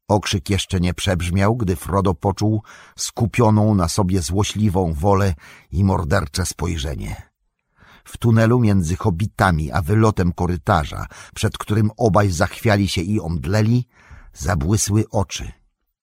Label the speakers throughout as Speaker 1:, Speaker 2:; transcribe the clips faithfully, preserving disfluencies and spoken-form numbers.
Speaker 1: Okrzyk jeszcze nie przebrzmiał, gdy Frodo poczuł skupioną na sobie złośliwą wolę i mordercze spojrzenie. W tunelu między hobbitami a wylotem korytarza, przed którym obaj zachwiali się i omdleli, zabłysły oczy.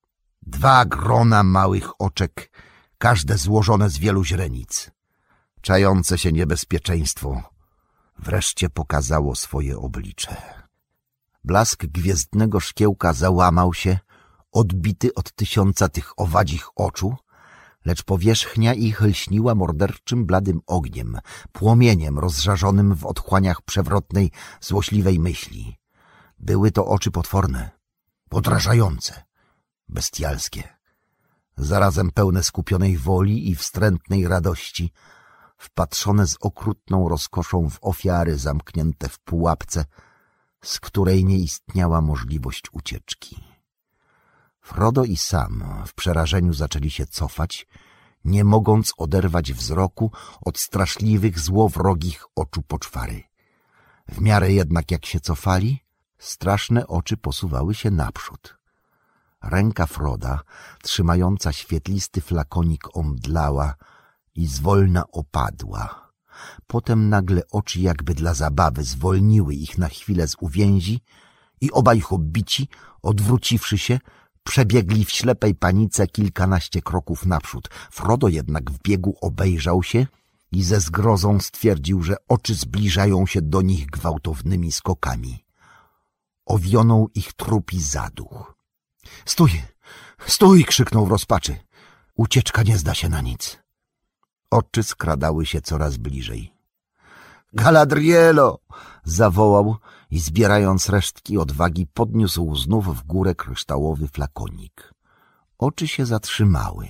Speaker 1: Dwa grona małych oczek, każde złożone z wielu źrenic. Czające się niebezpieczeństwo wreszcie pokazało swoje oblicze. Blask gwiezdnego szkiełka załamał się, odbity od tysiąca tych owadzich oczu, lecz powierzchnia ich lśniła morderczym bladym ogniem, płomieniem rozżarzonym w otchłaniach przewrotnej, złośliwej myśli. Były to oczy potworne, podrażające, bestialskie, zarazem pełne skupionej woli i wstrętnej radości, wpatrzone z okrutną rozkoszą w ofiary zamknięte w pułapce, z której nie istniała możliwość ucieczki. Frodo i Sam w przerażeniu zaczęli się cofać, nie mogąc oderwać wzroku od straszliwych, złowrogich oczu poczwary. W miarę jednak jak się cofali, straszne oczy posuwały się naprzód. Ręka Froda, trzymająca świetlisty flakonik, omdlała i zwolna opadła. Potem nagle oczy jakby dla zabawy zwolniły ich na chwilę z uwięzi i obaj hobbici, odwróciwszy się, przebiegli w ślepej panice kilkanaście kroków naprzód. Frodo jednak w biegu obejrzał się i ze zgrozą stwierdził, że oczy zbliżają się do nich gwałtownymi skokami. Owionął ich trupi zaduch. — Stój! Stój! — krzyknął w rozpaczy. — Ucieczka nie zda się na nic. Oczy skradały się coraz bliżej. — Galadrielo! — zawołał i zbierając resztki odwagi podniósł znów w górę kryształowy flakonik. Oczy się zatrzymały.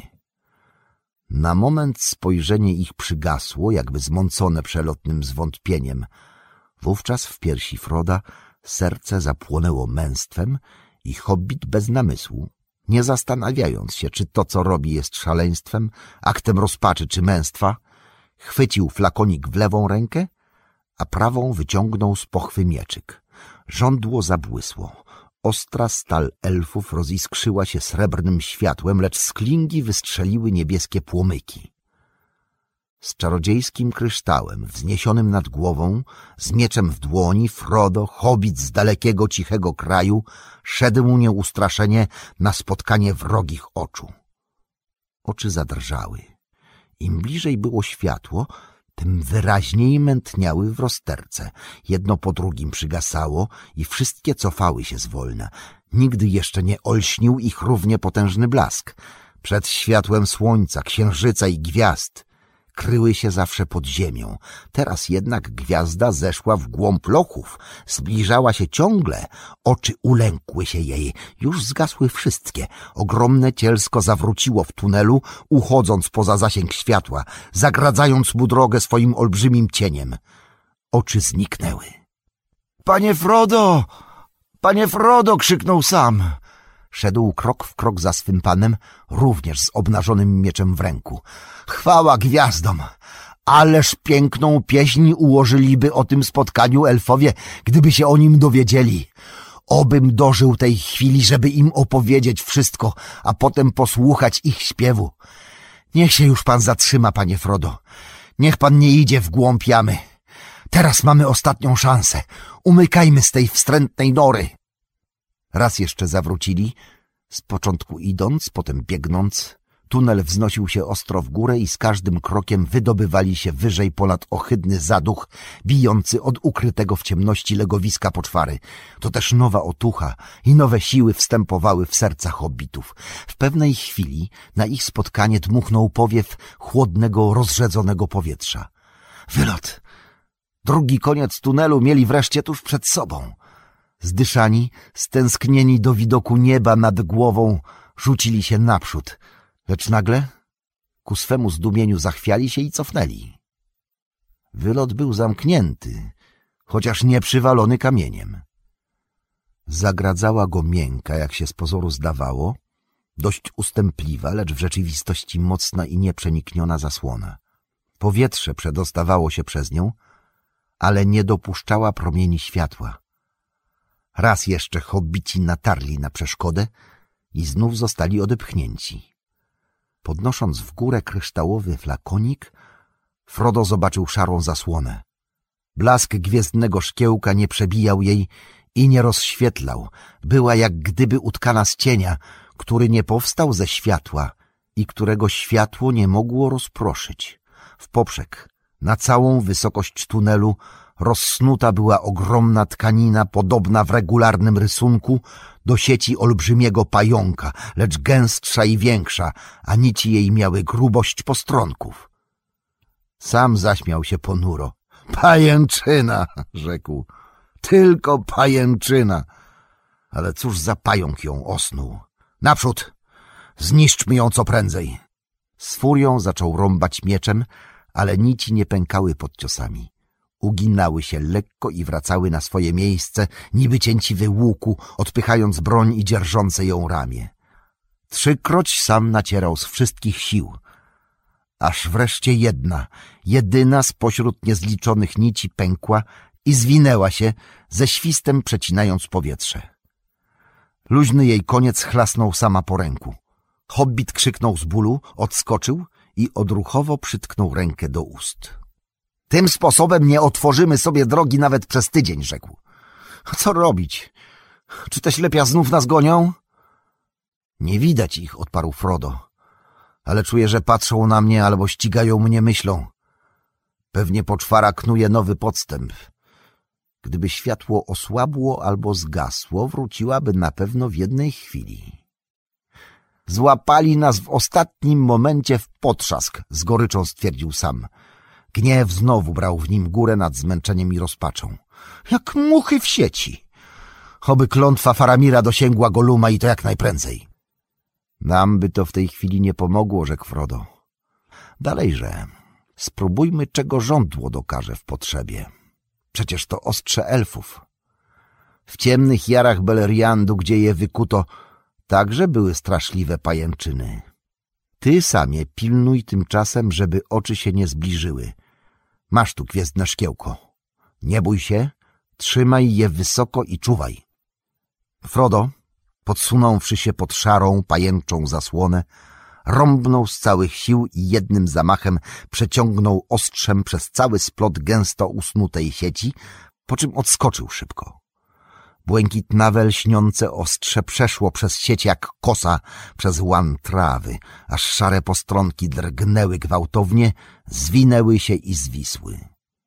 Speaker 1: Na moment spojrzenie ich przygasło, jakby zmącone przelotnym zwątpieniem. Wówczas w piersi Froda serce zapłonęło męstwem i hobbit bez namysłu, nie zastanawiając się, czy to, co robi, jest szaleństwem, aktem rozpaczy czy męstwa, chwycił flakonik w lewą rękę, a prawą wyciągnął z pochwy mieczyk. Żądło zabłysło. Ostra stal elfów roziskrzyła się srebrnym światłem, lecz z klingi wystrzeliły niebieskie płomyki. Z czarodziejskim kryształem wzniesionym nad głową, z mieczem w dłoni, Frodo, hobbit z dalekiego, cichego kraju, szedł nieustraszenie na spotkanie wrogich oczu. Oczy zadrżały. Im bliżej było światło, tym wyraźniej mętniały w rozterce. Jedno po drugim przygasało i wszystkie cofały się zwolna. Nigdy jeszcze nie olśnił ich równie potężny blask. Przed światłem słońca, księżyca i gwiazd kryły się zawsze pod ziemią. Teraz jednak gwiazda zeszła w głąb lochów, zbliżała się ciągle. Oczy ulękły się jej. Już zgasły wszystkie. Ogromne cielsko zawróciło w tunelu, uchodząc poza zasięg światła, zagradzając mu drogę swoim olbrzymim cieniem. Oczy zniknęły. — Panie Frodo! Panie Frodo! — krzyknął Sam. Szedł krok w krok za swym panem, również z obnażonym mieczem w ręku. Chwała gwiazdom! Ależ piękną pieśń ułożyliby o tym spotkaniu elfowie, gdyby się o nim dowiedzieli. Obym dożył tej chwili, żeby im opowiedzieć wszystko, a potem posłuchać ich śpiewu. Niech się już pan zatrzyma, panie Frodo. Niech pan nie idzie w głąb jamy. Teraz mamy ostatnią szansę. Umykajmy z tej wstrętnej nory. Raz jeszcze zawrócili, z początku idąc, potem biegnąc. Tunel wznosił się ostro w górę i z każdym krokiem wydobywali się wyżej ponad ohydny zaduch, bijący od ukrytego w ciemności legowiska poczwary. To też nowa otucha i nowe siły wstępowały w serca hobbitów. W pewnej chwili na ich spotkanie dmuchnął powiew chłodnego, rozrzedzonego powietrza. Wylot! Drugi koniec tunelu mieli wreszcie tuż przed sobą. Zdyszani, stęsknieni do widoku nieba nad głową, rzucili się naprzód, lecz nagle ku swemu zdumieniu zachwiali się i cofnęli. Wylot był zamknięty, chociaż nie przywalony kamieniem. Zagradzała go miękka, jak się z pozoru zdawało, dość ustępliwa, lecz w rzeczywistości mocna i nieprzenikniona zasłona. Powietrze przedostawało się przez nią, ale nie dopuszczała promieni światła. Raz jeszcze hobbici natarli na przeszkodę, i znów zostali odepchnięci. Podnosząc w górę kryształowy flakonik, Frodo zobaczył szarą zasłonę. Blask gwiezdnego szkiełka nie przebijał jej i nie rozświetlał. Była jak gdyby utkana z cienia, który nie powstał ze światła i którego światło nie mogło rozproszyć. W poprzek, na całą wysokość tunelu, rozsnuta była ogromna tkanina podobna w regularnym rysunku do sieci olbrzymiego pająka, lecz gęstsza i większa, a nici jej miały grubość postronków. Sam zaśmiał się ponuro. Pajęczyna, rzekł. Tylko pajęczyna. Ale cóż za pająk ją osnuł. Naprzód! Zniszczmy ją co prędzej. Z furią zaczął rąbać mieczem, ale nici nie pękały pod ciosami. Uginały się lekko i wracały na swoje miejsce, niby cięciwy łuku, odpychając broń i dzierżące ją ramię. Trzykroć sam nacierał z wszystkich sił, aż wreszcie jedna, jedyna spośród niezliczonych nici pękła i zwinęła się, ze świstem przecinając powietrze. Luźny jej koniec chlasnął sama po ręku. Hobbit krzyknął z bólu, odskoczył i odruchowo przytknął rękę do ust. Tym sposobem nie otworzymy sobie drogi nawet przez tydzień, rzekł. Co robić? Czy te ślepia znów nas gonią? Nie widać ich, odparł Frodo, ale czuję, że patrzą na mnie albo ścigają mnie myślą. Pewnie poczwara knuje nowy podstęp. Gdyby światło osłabło albo zgasło, wróciłaby na pewno w jednej chwili. Złapali nas w ostatnim momencie w potrzask, z goryczą stwierdził sam. Gniew znowu brał w nim górę nad zmęczeniem i rozpaczą. Jak muchy w sieci. Oby klątwa Faramira dosięgła Goluma i to jak najprędzej. Nam by to w tej chwili nie pomogło, rzekł Frodo. Dalejże, spróbujmy, czego żądło dokaże w potrzebie. Przecież to ostrze elfów. W ciemnych jarach Beleriandu, gdzie je wykuto, także były straszliwe pajęczyny. Ty samie pilnuj tymczasem, żeby oczy się nie zbliżyły. Masz tu gwiezdne szkiełko. Nie bój się, trzymaj je wysoko i czuwaj. Frodo, podsunąwszy się pod szarą, pajęczą zasłonę, rąbnął z całych sił i jednym zamachem przeciągnął ostrzem przez cały splot gęsto usnutej sieci, po czym odskoczył szybko. Błękitnawe, lśniące ostrze przeszło przez sieć jak kosa przez łan trawy, aż szare postronki drgnęły gwałtownie, zwinęły się i zwisły.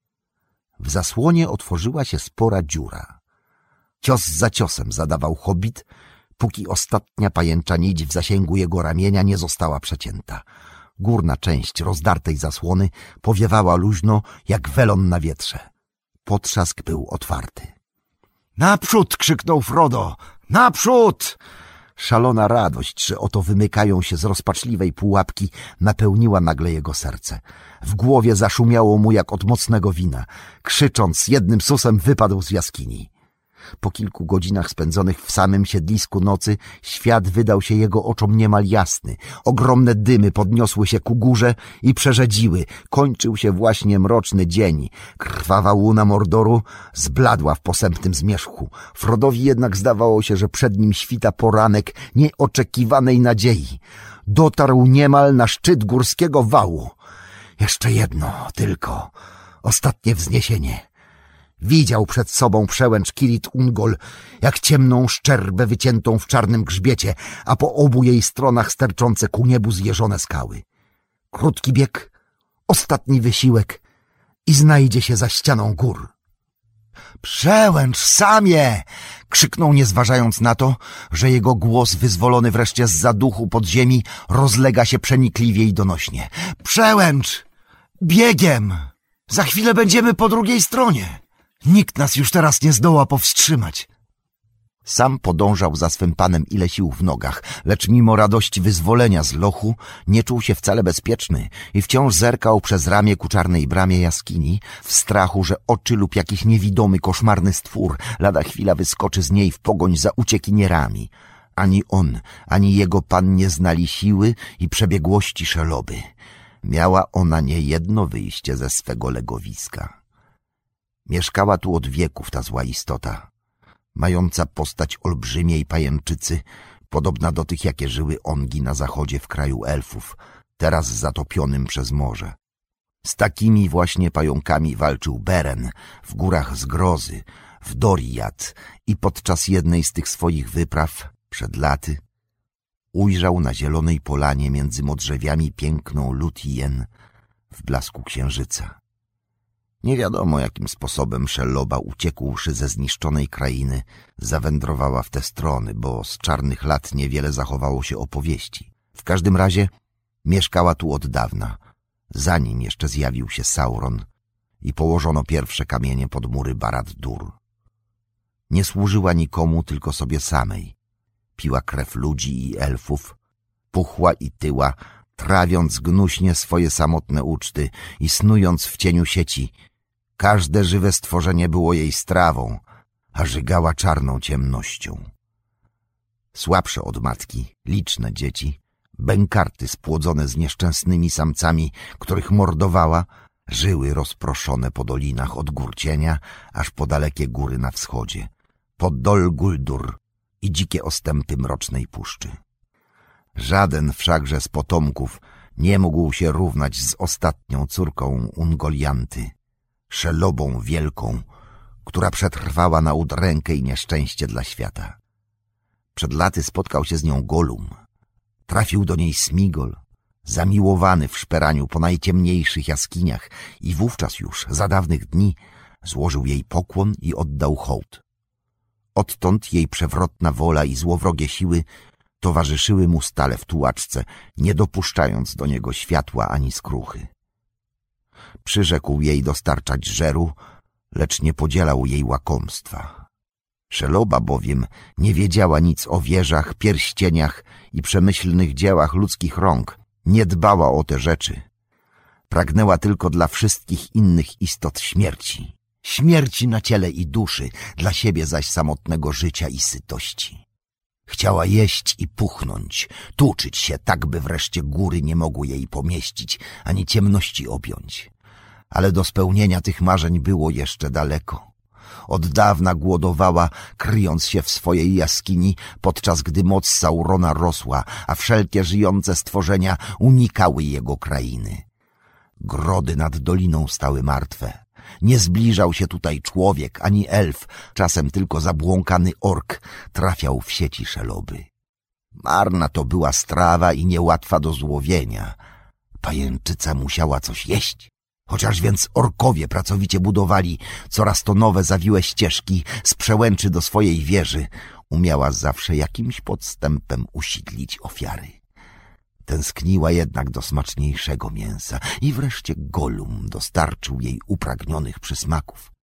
Speaker 1: W zasłonie otworzyła się spora dziura. Cios za ciosem zadawał hobbit, póki ostatnia pajęcza nić w zasięgu jego ramienia nie została przecięta. Górna część rozdartej zasłony powiewała luźno jak welon na wietrze. Potrzask był otwarty. Naprzód! Krzyknął Frodo. Naprzód! Szalona radość, że oto wymykają się z rozpaczliwej pułapki, napełniła nagle jego serce. W głowie zaszumiało mu jak od mocnego wina. Krzycząc, jednym susem wypadł z jaskini. Po kilku godzinach spędzonych w samym siedlisku nocy świat wydał się jego oczom niemal jasny. Ogromne dymy podniosły się ku górze i przerzedziły. Kończył się właśnie mroczny dzień. Krwawa łuna Mordoru zbladła w posępnym zmierzchu. Frodowi jednak zdawało się, że przed nim świta poranek nieoczekiwanej nadziei. Dotarł niemal na szczyt górskiego wału. Jeszcze jedno tylko, ostatnie wzniesienie. Widział przed sobą przełęcz Kirit Ungol, jak ciemną szczerbę wyciętą w czarnym grzbiecie, a po obu jej stronach sterczące ku niebu zjeżone skały. Krótki bieg, ostatni wysiłek i znajdzie się za ścianą gór. Przełęcz, Samie! Krzyknął, nie zważając na to, że jego głos, wyzwolony wreszcie z zaduchu podziemi, rozlega się przenikliwie i donośnie. Przełęcz! Biegiem! Za chwilę będziemy po drugiej stronie. Nikt nas już teraz nie zdoła powstrzymać. Sam podążał za swym panem ile sił w nogach, lecz mimo radości wyzwolenia z lochu nie czuł się wcale bezpieczny i wciąż zerkał przez ramię ku czarnej bramie jaskini w strachu, że oczy lub jakiś niewidomy, koszmarny stwór lada chwila wyskoczy z niej w pogoń za uciekinierami. Ani on, ani jego pan nie znali siły i przebiegłości Szeloby. Miała ona niejedno wyjście ze swego legowiska. Mieszkała tu od wieków ta zła istota, mająca postać olbrzymiej pajęczycy, podobna do tych, jakie żyły ongi na zachodzie w kraju elfów, teraz zatopionym przez morze. Z takimi właśnie pająkami walczył Beren w górach Zgrozy, w Doriath i podczas jednej z tych swoich wypraw, przed laty, ujrzał na zielonej polanie między modrzewiami piękną Lúthien w blasku księżyca. Nie wiadomo, jakim sposobem Szeloba, uciekłszy ze zniszczonej krainy, zawędrowała w te strony, bo z czarnych lat niewiele zachowało się opowieści. W każdym razie mieszkała tu od dawna, zanim jeszcze zjawił się Sauron i położono pierwsze kamienie pod mury Barad-dûr. Nie służyła nikomu, tylko sobie samej. Piła krew ludzi i elfów, puchła i tyła, trawiąc gnuśnie swoje samotne uczty i snując w cieniu sieci. Każde żywe stworzenie było jej strawą, a żygała czarną ciemnością. Słabsze od matki, liczne dzieci, bękarty spłodzone z nieszczęsnymi samcami, których mordowała, żyły rozproszone po dolinach od gór cienia, aż po dalekie góry na wschodzie, pod Dol Guldur i dzikie ostępy mrocznej puszczy. Żaden wszakże z potomków nie mógł się równać z ostatnią córką Ungolianty, Szelobą Wielką, która przetrwała na udrękę i nieszczęście dla świata. Przed laty spotkał się z nią Gollum. Trafił do niej Smigol, zamiłowany w szperaniu po najciemniejszych jaskiniach, i wówczas już, za dawnych dni, złożył jej pokłon i oddał hołd. Odtąd jej przewrotna wola i złowrogie siły towarzyszyły mu stale w tułaczce, nie dopuszczając do niego światła ani skruchy. Przyrzekł jej dostarczać żeru, lecz nie podzielał jej łakomstwa. Szeloba bowiem nie wiedziała nic o wieżach, pierścieniach i przemyślnych dziełach ludzkich rąk, nie dbała o te rzeczy. Pragnęła tylko dla wszystkich innych istot śmierci. Śmierci na ciele i duszy, dla siebie zaś samotnego życia i sytości. Chciała jeść i puchnąć, tuczyć się tak, by wreszcie góry nie mogły jej pomieścić, ani ciemności objąć. Ale do spełnienia tych marzeń było jeszcze daleko. Od dawna głodowała, kryjąc się w swojej jaskini, podczas gdy moc Saurona rosła, a wszelkie żyjące stworzenia unikały jego krainy. Grody nad doliną stały martwe. Nie zbliżał się tutaj człowiek ani elf, czasem tylko zabłąkany ork trafiał w sieci Szeloby. Marna to była strawa i niełatwa do złowienia. Pajęczyca musiała coś jeść. Chociaż więc orkowie pracowicie budowali coraz to nowe zawiłe ścieżki z przełęczy do swojej wieży, umiała zawsze jakimś podstępem usidlić ofiary. Tęskniła jednak do smaczniejszego mięsa i wreszcie Gollum dostarczył jej upragnionych przysmaków.